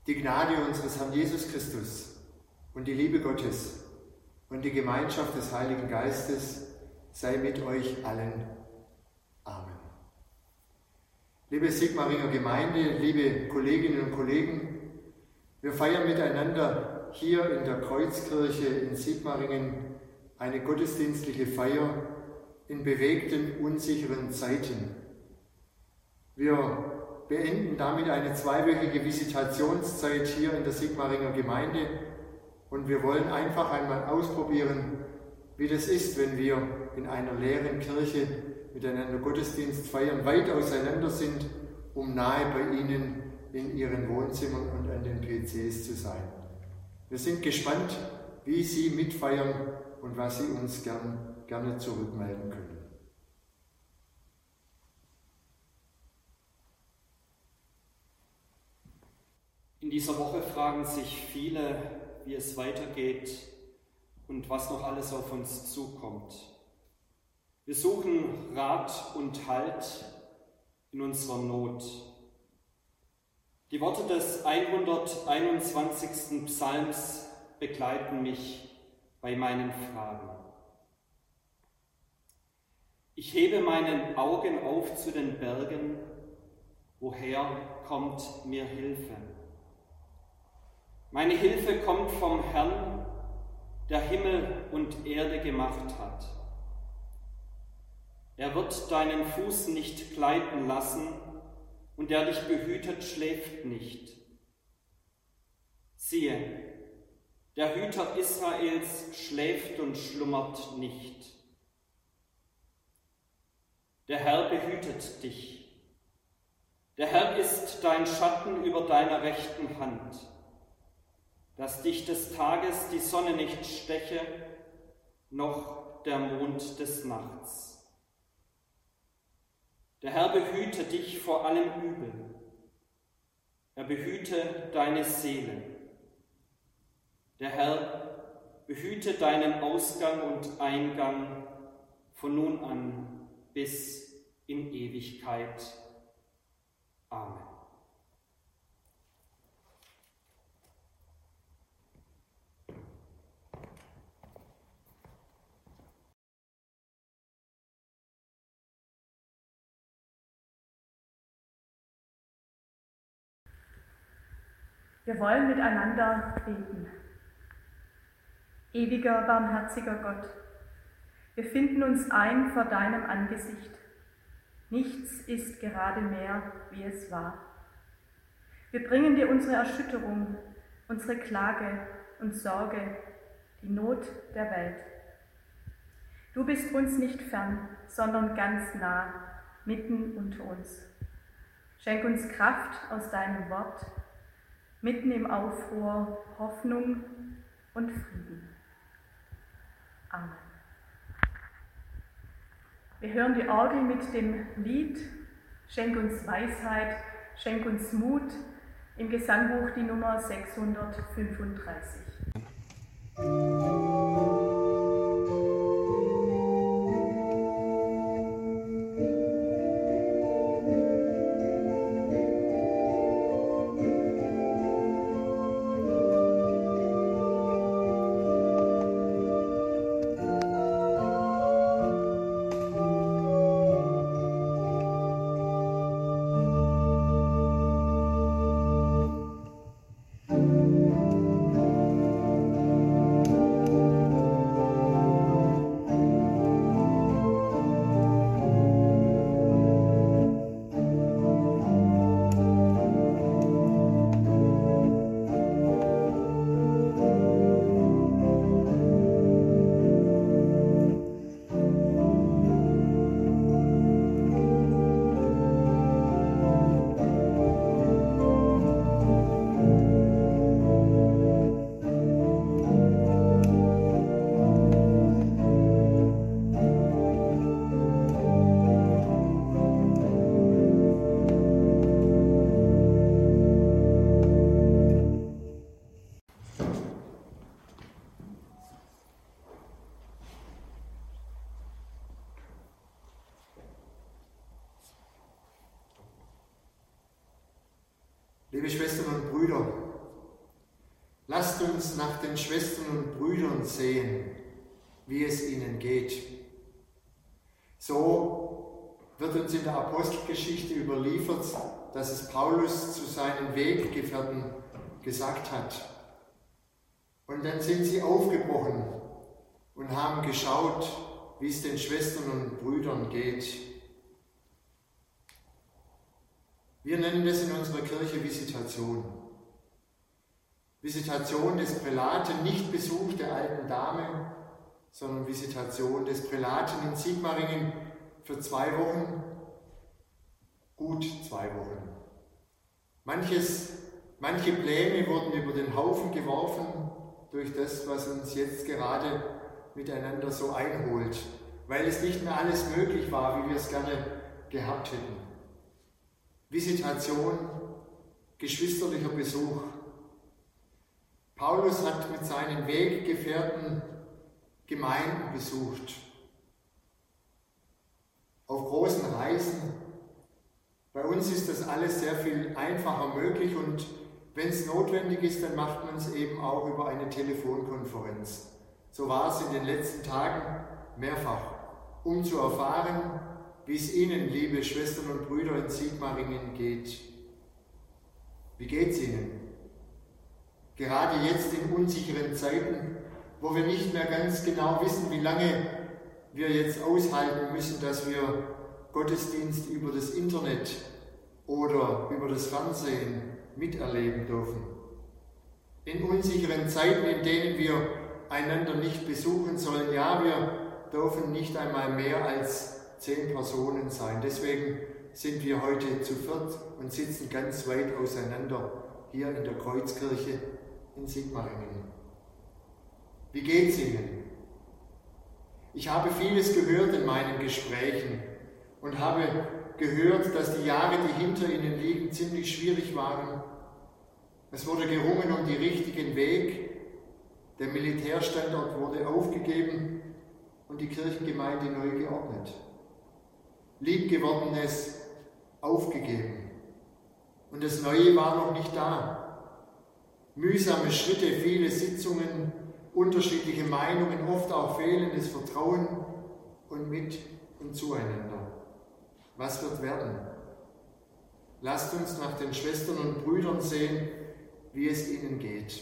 Die Gnade unseres Herrn Jesus Christus und die Liebe Gottes und die Gemeinschaft des Heiligen Geistes sei mit euch allen. Amen. Liebe Sigmaringer Gemeinde, liebe Kolleginnen und Kollegen, wir feiern miteinander hier in der Kreuzkirche in Sigmaringen eine gottesdienstliche Feier in bewegten, unsicheren Zeiten. Wir beenden damit eine zweiwöchige Visitationszeit hier in der Sigmaringer Gemeinde und wir wollen einfach einmal ausprobieren, wie das ist, wenn wir in einer leeren Kirche miteinander Gottesdienst feiern, weit auseinander sind, um nahe bei Ihnen in Ihren Wohnzimmern und an den PCs zu sein. Wir sind gespannt, wie Sie mitfeiern und was Sie uns gerne zurückmelden können. In dieser Woche fragen sich viele, wie es weitergeht und was noch alles auf uns zukommt. Wir suchen Rat und Halt in unserer Not. Die Worte des 121. Psalms begleiten mich bei meinen Fragen. Ich hebe meine Augen auf zu den Bergen, woher kommt mir Hilfe? Meine Hilfe kommt vom Herrn, der Himmel und Erde gemacht hat. Er wird deinen Fuß nicht gleiten lassen, und der dich behütet, schläft nicht. Siehe, der Hüter Israels schläft und schlummert nicht. Der Herr behütet dich. Der Herr ist dein Schatten über deiner rechten Hand, dass dich des Tages die Sonne nicht steche, noch der Mond des Nachts. Der Herr behüte dich vor allem Übel. Er behüte deine Seele. Der Herr behüte deinen Ausgang und Eingang von nun an bis in Ewigkeit. Amen. Wir wollen miteinander beten. Ewiger, barmherziger Gott, wir finden uns ein vor deinem Angesicht. Nichts ist gerade mehr, wie es war. Wir bringen dir unsere Erschütterung, unsere Klage und Sorge, die Not der Welt. Du bist uns nicht fern, sondern ganz nah, mitten unter uns. Schenk uns Kraft aus deinem Wort, mitten im Aufruhr, Hoffnung und Frieden. Amen. Wir hören die Orgel mit dem Lied Schenk uns Weisheit, schenk uns Mut im Gesangbuch die Nummer 635. Liebe Schwestern und Brüder, lasst uns nach den Schwestern und Brüdern sehen, wie es ihnen geht. So wird uns in der Apostelgeschichte überliefert, dass es Paulus zu seinen Weggefährten gesagt hat. Und dann sind sie aufgebrochen und haben geschaut, wie es den Schwestern und Brüdern geht. Wir nennen das in unserer Kirche Visitation. Visitation des Prälaten, nicht Besuch der alten Dame, sondern Visitation des Prälaten in Sigmaringen für 2 Wochen, gut 2 Wochen. Manche Pläne wurden über den Haufen geworfen durch das, was uns jetzt gerade miteinander so einholt, weil es nicht mehr alles möglich war, wie wir es gerne gehabt hätten. Visitation, geschwisterlicher Besuch. Paulus hat mit seinen Weggefährten Gemeinden besucht, auf großen Reisen. Bei uns ist das alles sehr viel einfacher möglich und wenn es notwendig ist, dann macht man es eben auch über eine Telefonkonferenz. So war es in den letzten Tagen mehrfach, um zu erfahren, wie es Ihnen, liebe Schwestern und Brüder in Sigmaringen, geht. Wie geht es Ihnen? Gerade jetzt in unsicheren Zeiten, wo wir nicht mehr ganz genau wissen, wie lange wir jetzt aushalten müssen, dass wir Gottesdienst über das Internet oder über das Fernsehen miterleben dürfen. In unsicheren Zeiten, in denen wir einander nicht besuchen sollen, ja, wir dürfen nicht einmal mehr als 10 Personen sein. Deswegen sind wir heute zu 4 und sitzen ganz weit auseinander hier in der Kreuzkirche in Sigmaringen. Wie geht's Ihnen? Ich habe vieles gehört in meinen Gesprächen und habe gehört, dass die Jahre, die hinter Ihnen liegen, ziemlich schwierig waren. Es wurde gerungen um den richtigen Weg, der Militärstandort wurde aufgegeben und die Kirchengemeinde neu geordnet. Liebgewordenes aufgegeben und das Neue war noch nicht da. Mühsame Schritte, viele Sitzungen, unterschiedliche Meinungen, oft auch fehlendes Vertrauen und mit und zueinander. Was wird werden? Lasst uns nach den Schwestern und Brüdern sehen, wie es ihnen geht.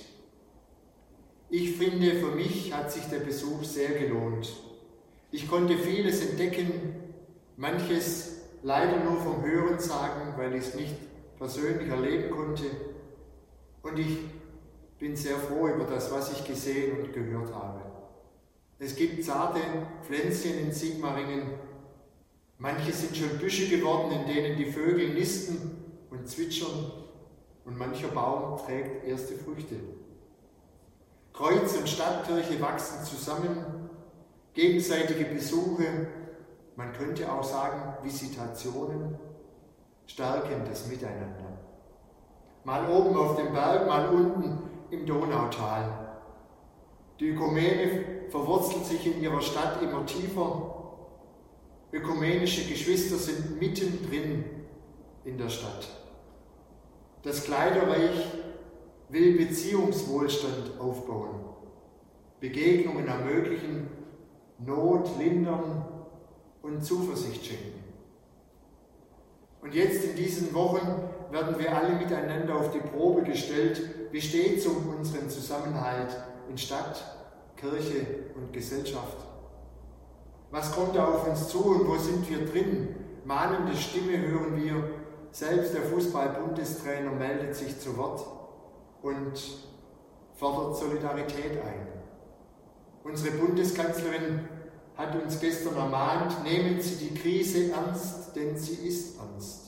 Ich finde, für mich hat sich der Besuch sehr gelohnt. Ich konnte vieles entdecken, manches leider nur vom Hören sagen, weil ich es nicht persönlich erleben konnte. Und ich bin sehr froh über das, was ich gesehen und gehört habe. Es gibt zarte Pflänzchen in Sigmaringen. Manche sind schon Büsche geworden, in denen die Vögel nisten und zwitschern. Und mancher Baum trägt erste Früchte. Kreuz und Stadtkirche wachsen zusammen. Gegenseitige Besuche, man könnte auch sagen Visitationen, stärken das Miteinander. Mal oben auf dem Berg, mal unten im Donautal. Die Ökumene verwurzelt sich in ihrer Stadt immer tiefer. Ökumenische Geschwister sind mittendrin in der Stadt. Das Kleiderreich will Beziehungswohlstand aufbauen, Begegnungen ermöglichen, Not lindern und Zuversicht schenken. Und jetzt in diesen Wochen werden wir alle miteinander auf die Probe gestellt, wie steht es um unseren Zusammenhalt in Stadt, Kirche und Gesellschaft. Was kommt da auf uns zu und wo sind wir drin? Mahnende Stimme hören wir, selbst der Fußball-Bundestrainer meldet sich zu Wort und fordert Solidarität ein. Unsere Bundeskanzlerin hat uns gestern ermahnt, nehmen Sie die Krise ernst, denn sie ist ernst.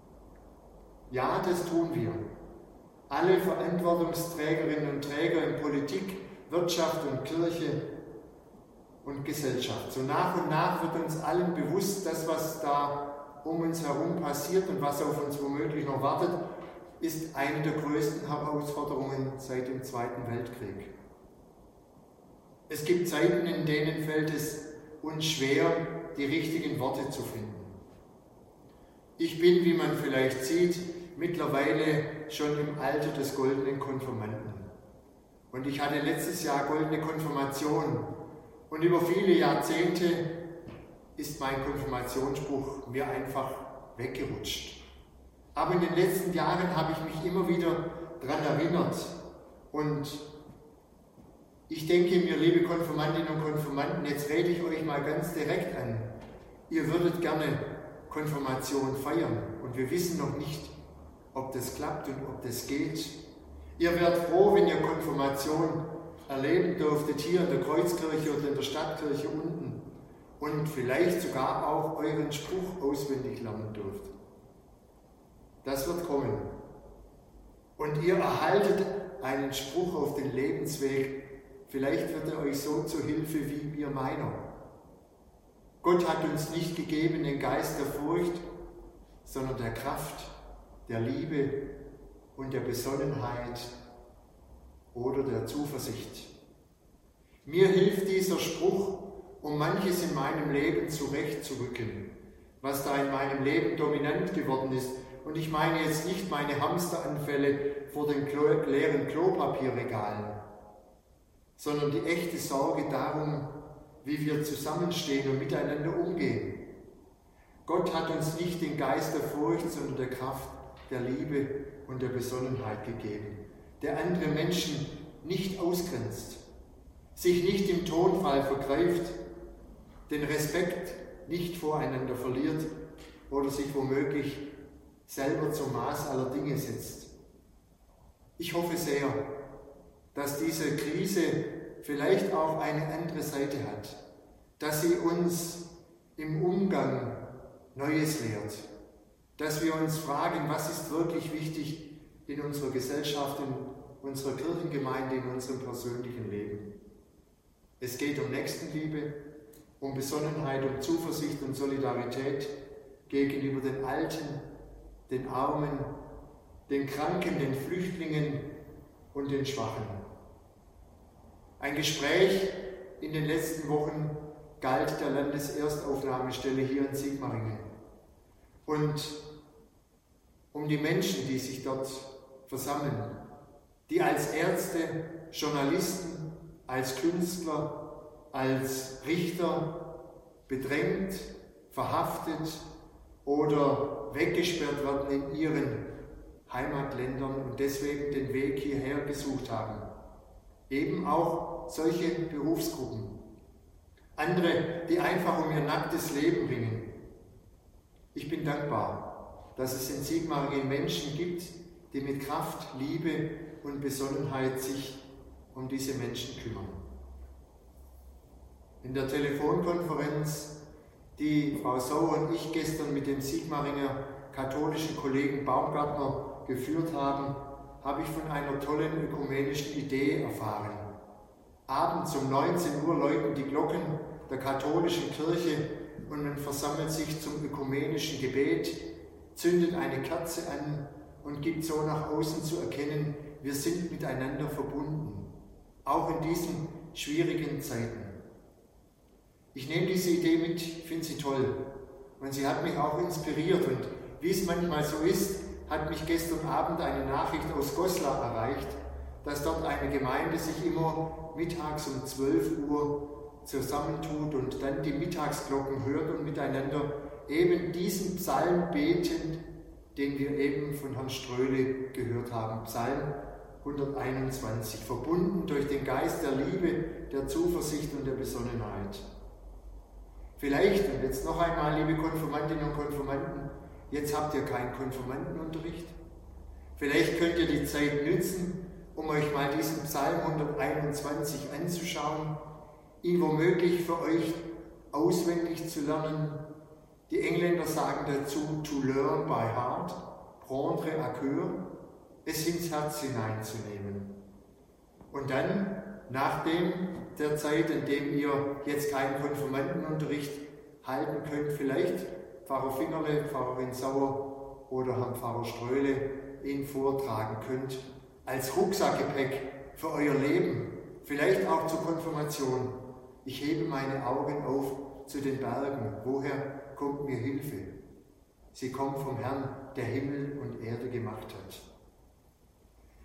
Ja, das tun wir. Alle Verantwortungsträgerinnen und Träger in Politik, Wirtschaft und Kirche und Gesellschaft. So nach und nach wird uns allen bewusst, das, was da um uns herum passiert und was auf uns womöglich noch wartet, ist eine der größten Herausforderungen seit dem Zweiten Weltkrieg. Es gibt Zeiten, in denen fällt es uns schwer, die richtigen Worte zu finden. Ich bin, wie man vielleicht sieht, mittlerweile schon im Alter des goldenen Konfirmanden. Und ich hatte letztes Jahr goldene Konfirmation. Und über viele Jahrzehnte ist mein Konfirmationsspruch mir einfach weggerutscht. Aber in den letzten Jahren habe ich mich immer wieder daran erinnert. Und ich denke mir, liebe Konfirmandinnen und Konfirmanden, jetzt rede ich euch mal ganz direkt an. Ihr würdet gerne Konfirmation feiern und wir wissen noch nicht, ob das klappt und ob das geht. Ihr werdet froh, wenn ihr Konfirmation erleben dürftet, hier in der Kreuzkirche oder in der Stadtkirche unten und vielleicht sogar auch euren Spruch auswendig lernen dürft. Das wird kommen. Und ihr erhaltet einen Spruch auf den Lebensweg. Vielleicht wird er euch so zur Hilfe wie mir meiner. Gott hat uns nicht gegeben den Geist der Furcht, sondern der Kraft, der Liebe und der Besonnenheit oder der Zuversicht. Mir hilft dieser Spruch, um manches in meinem Leben zurechtzurücken, was da in meinem Leben dominant geworden ist. Und ich meine jetzt nicht meine Hamsteranfälle vor den leeren Klopapierregalen, sondern die echte Sorge darum, wie wir zusammenstehen und miteinander umgehen. Gott hat uns nicht den Geist der Furcht, sondern der Kraft, der Liebe und der Besonnenheit gegeben, der andere Menschen nicht ausgrenzt, sich nicht im Tonfall vergreift, den Respekt nicht voreinander verliert oder sich womöglich selber zum Maß aller Dinge setzt. Ich hoffe sehr, dass diese Krise vielleicht auch eine andere Seite hat, dass sie uns im Umgang Neues lehrt, dass wir uns fragen, was ist wirklich wichtig in unserer Gesellschaft, in unserer Kirchengemeinde, in unserem persönlichen Leben. Es geht um Nächstenliebe, um Besonnenheit, um Zuversicht und Solidarität gegenüber den Alten, den Armen, den Kranken, den Flüchtlingen und den Schwachen. Ein Gespräch in den letzten Wochen galt der Landeserstaufnahmestelle hier in Sigmaringen und um die Menschen, die sich dort versammeln, die als Ärzte, Journalisten, als Künstler, als Richter bedrängt, verhaftet oder weggesperrt werden in ihren Heimatländern und deswegen den Weg hierher gesucht haben. Eben auch solche Berufsgruppen. Andere, die einfach um ihr nacktes Leben ringen. Ich bin dankbar, dass es in Sigmaringen Menschen gibt, die mit Kraft, Liebe und Besonnenheit sich um diese Menschen kümmern. In der Telefonkonferenz, die Frau Sauer und ich gestern mit dem Sigmaringer katholischen Kollegen Baumgartner geführt haben, habe ich von einer tollen ökumenischen Idee erfahren. Abends um 19 Uhr läuten die Glocken der katholischen Kirche und man versammelt sich zum ökumenischen Gebet, zündet eine Kerze an und gibt so nach außen zu erkennen, wir sind miteinander verbunden, auch in diesen schwierigen Zeiten. Ich nehme diese Idee mit, finde sie toll und sie hat mich auch inspiriert und wie es manchmal so ist, hat mich gestern Abend eine Nachricht aus Goslar erreicht, dass dort eine Gemeinde sich immer mittags um 12 Uhr zusammentut und dann die Mittagsglocken hört und miteinander eben diesen Psalm beten, den wir eben von Herrn Ströhle gehört haben. Psalm 121, verbunden durch den Geist der Liebe, der Zuversicht und der Besonnenheit. Vielleicht, und jetzt noch einmal, liebe Konfirmandinnen und Konfirmanden, jetzt habt ihr keinen Konfirmandenunterricht. Vielleicht könnt ihr die Zeit nützen, um euch mal diesen Psalm 121 anzuschauen, ihn womöglich für euch auswendig zu lernen. Die Engländer sagen dazu, to learn by heart, prendre à cœur, es ins Herz hineinzunehmen. Und dann, nach der Zeit, in dem ihr jetzt keinen Konfirmandenunterricht halten könnt, vielleicht Pfarrer Fingerle, Pfarrerin Sauer oder Herrn Pfarrer Ströhle ihn vortragen könnt, als Rucksackgepäck für euer Leben, vielleicht auch zur Konfirmation. Ich hebe meine Augen auf zu den Bergen. Woher kommt mir Hilfe? Sie kommt vom Herrn, der Himmel und Erde gemacht hat.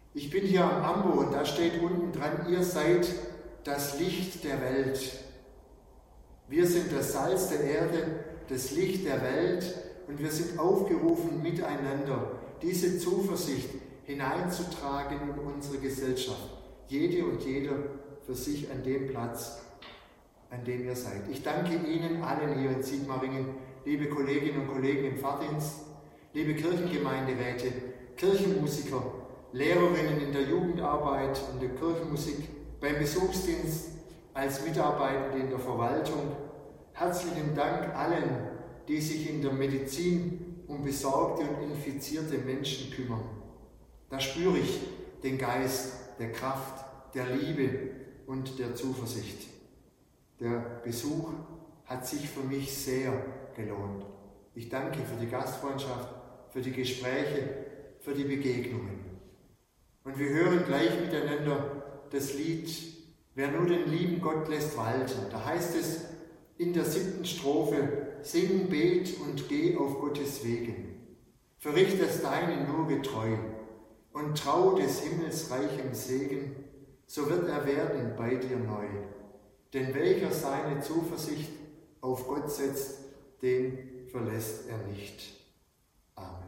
Ich bin hier am Ambo und da steht unten dran, ihr seid das Licht der Welt. Wir sind das Salz der Erde, das Licht der Welt und wir sind aufgerufen, miteinander diese Zuversicht hineinzutragen in unsere Gesellschaft. Jede und jeder für sich an dem Platz, an dem ihr seid. Ich danke Ihnen allen hier in Sigmaringen, liebe Kolleginnen und Kollegen im Pfarrdienst, liebe Kirchengemeinderäte, Kirchenmusiker, Lehrerinnen in der Jugendarbeit und der Kirchenmusik, beim Besuchsdienst, als Mitarbeitende in der Verwaltung. Herzlichen Dank allen, die sich in der Medizin um besorgte und infizierte Menschen kümmern. Da spüre ich den Geist der Kraft, der Liebe und der Zuversicht. Der Besuch hat sich für mich sehr gelohnt. Ich danke für die Gastfreundschaft, für die Gespräche, für die Begegnungen. Und wir hören gleich miteinander das Lied Wer nur den lieben Gott lässt walten. Da heißt es in der 7. Strophe: Sing, bet und geh auf Gottes Wegen. Verricht das Deine nur getreu und trau des Himmels reichem Segen, so wird er werden bei dir neu. Denn welcher seine Zuversicht auf Gott setzt, den verlässt er nicht. Amen.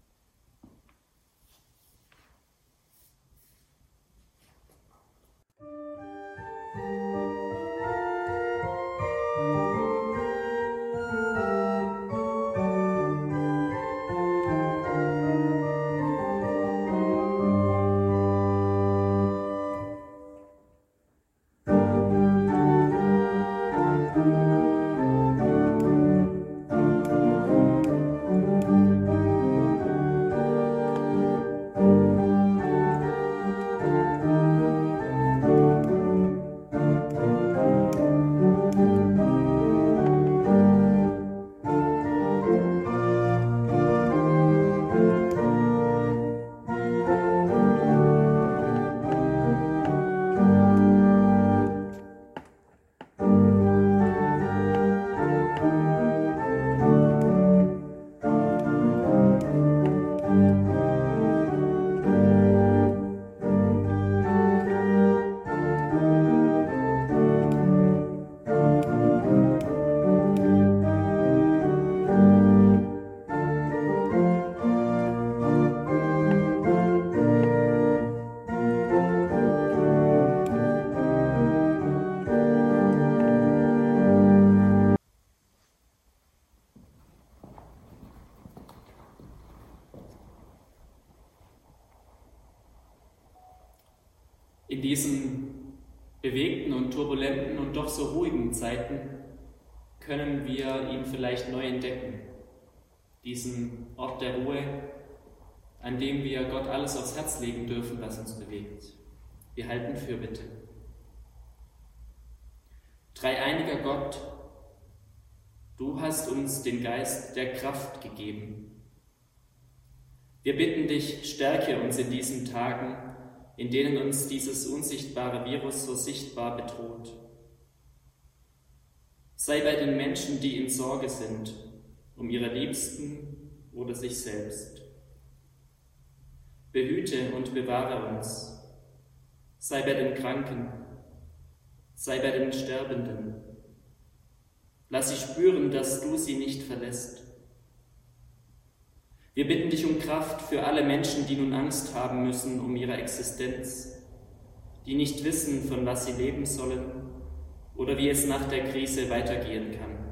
In diesen bewegten und turbulenten und doch so ruhigen Zeiten können wir ihn vielleicht neu entdecken. Diesen Ort der Ruhe, an dem wir Gott alles aufs Herz legen dürfen, was uns bewegt. Wir halten Fürbitte. Dreieiniger Gott, du hast uns den Geist der Kraft gegeben. Wir bitten dich, stärke uns in diesen Tagen, in denen uns dieses unsichtbare Virus so sichtbar bedroht. Sei bei den Menschen, die in Sorge sind, um ihre Liebsten oder sich selbst. Behüte und bewahre uns. Sei bei den Kranken, sei bei den Sterbenden. Lass sie spüren, dass du sie nicht verlässt. Wir bitten dich um Kraft für alle Menschen, die nun Angst haben müssen um ihre Existenz, die nicht wissen, von was sie leben sollen oder wie es nach der Krise weitergehen kann.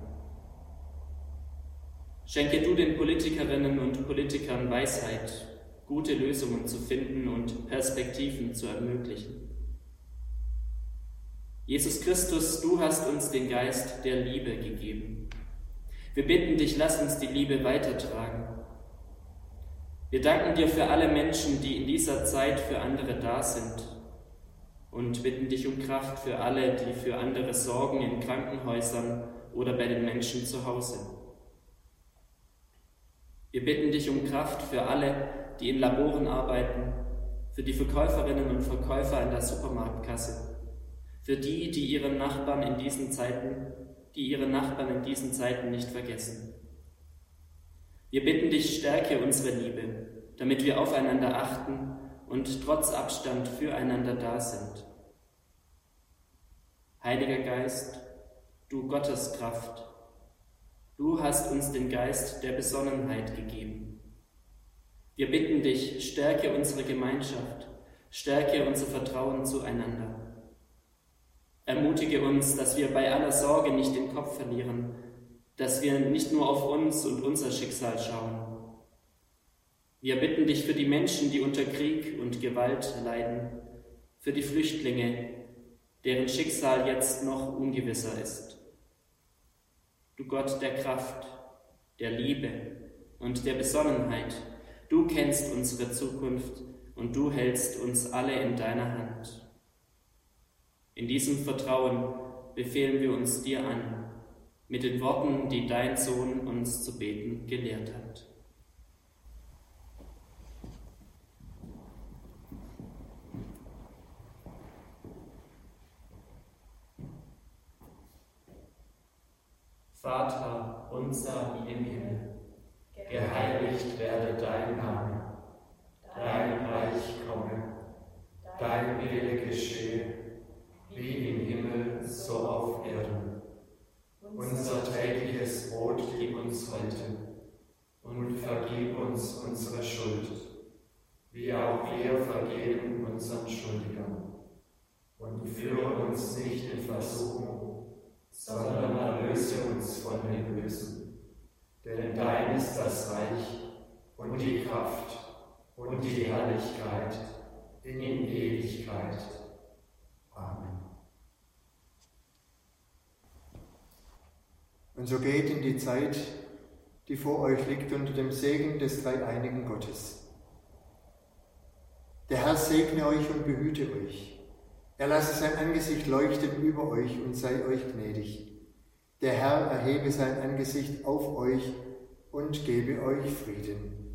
Schenke du den Politikerinnen und Politikern Weisheit, gute Lösungen zu finden und Perspektiven zu ermöglichen. Jesus Christus, du hast uns den Geist der Liebe gegeben. Wir bitten dich, lass uns die Liebe weitertragen. Wir danken dir für alle Menschen, die in dieser Zeit für andere da sind und bitten dich um Kraft für alle, die für andere sorgen in Krankenhäusern oder bei den Menschen zu Hause. Wir bitten dich um Kraft für alle, die in Laboren arbeiten, für die Verkäuferinnen und Verkäufer an der Supermarktkasse, für die, die ihre Nachbarn in diesen Zeiten nicht vergessen. Wir bitten dich, stärke unsere Liebe, damit wir aufeinander achten und trotz Abstand füreinander da sind. Heiliger Geist, du Gotteskraft, du hast uns den Geist der Besonnenheit gegeben. Wir bitten dich, stärke unsere Gemeinschaft, stärke unser Vertrauen zueinander. Ermutige uns, dass wir bei aller Sorge nicht den Kopf verlieren, dass wir nicht nur auf uns und unser Schicksal schauen. Wir bitten dich für die Menschen, die unter Krieg und Gewalt leiden, für die Flüchtlinge, deren Schicksal jetzt noch ungewisser ist. Du Gott der Kraft, der Liebe und der Besonnenheit, du kennst unsere Zukunft und du hältst uns alle in deiner Hand. In diesem Vertrauen befehlen wir uns dir an, mit den Worten, die dein Sohn uns zu beten gelehrt hat. Vater unser im Himmel, geheiligt werde dein Name, dein Reich komme, dein Wille geschehe, wie im Himmel, so auf Erden. Unser tägliches Brot gib uns heute und vergib uns unsere Schuld, wie auch wir vergeben unseren Schuldigern. Und führe uns nicht in Versuchung, sondern erlöse uns von dem Bösen. Denn dein ist das Reich und die Kraft und die Herrlichkeit in Ewigkeit. Amen. Und so geht in die Zeit, die vor euch liegt, unter dem Segen des dreieinigen Gottes. Der Herr segne euch und behüte euch. Er lasse sein Angesicht leuchten über euch und sei euch gnädig. Der Herr erhebe sein Angesicht auf euch und gebe euch Frieden.